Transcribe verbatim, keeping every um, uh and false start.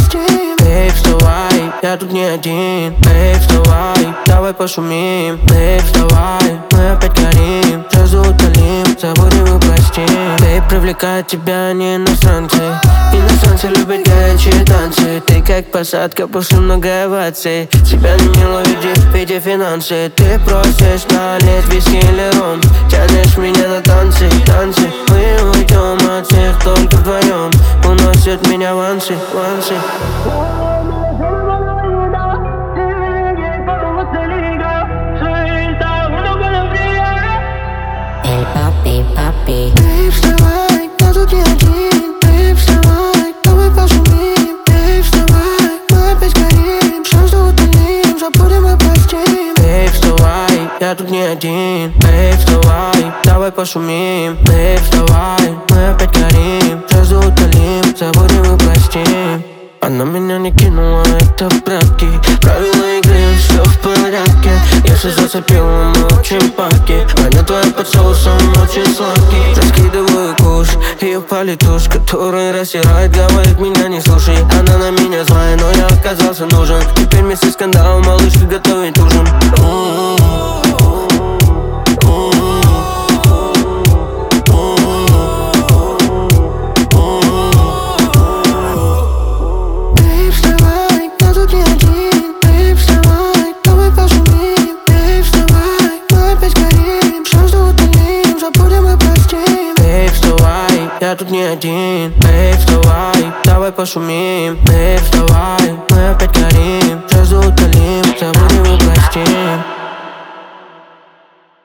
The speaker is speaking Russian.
простим. Эй, вставай, я тут не один. Эй, вставай, давай пошумим. Эй, вставай, мы опять горим. Сразу утолим, забудем и простим. Эй, привлекает тебя не иностранцы. Иностранцы любят горячие танцы. Ты как посадка после много оваций. Тебя не ловит в виде финансы. Ты просишь налить виски или ром. Тянешь меня на танцы, танцы. Мы уйдем от всех только вдвоем. Уносят меня вансы, вансы. Эй, папи, папи. Эй, вставай, я тут не один. Эй, вставай, давай пошумим. Эй, вставай, мы опять горим. Сразу утолим, забудем и простим. Эй, вставай, я тут не один. Эй, вставай, давай пошумим. Эй, вставай, мы опять горим. Сразу утолим, забудем и простим. Она меня не кинула, это пранки. Правила игры, все в порядке. Если зацепила, мы очень паки. Аня твоя под соусом очень сладкий. Раскидываю куш, ее политуш, который рассирает, говорит, меня не слушай. Она на меня злая, но я оказался нужен. Теперь вместе скандалом малышка готовит ужин. Я тут не один. Эй, вставай, давай пошумим. Эй, вставай, мы